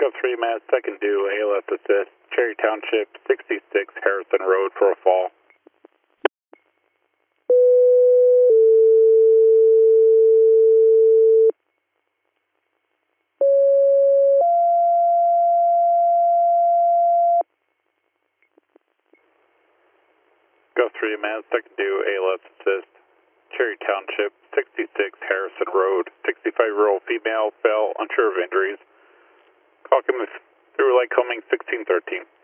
Go 3 minutes, second due, ALS assist, Cherry Township, 66 Harrison Road for a fall. Go 3 minutes, second due, ALS assist, Cherry Township, 66 Harrison Road, 65-year-old female, fell, unsure of injuries. Call coming through Lycoming 1613.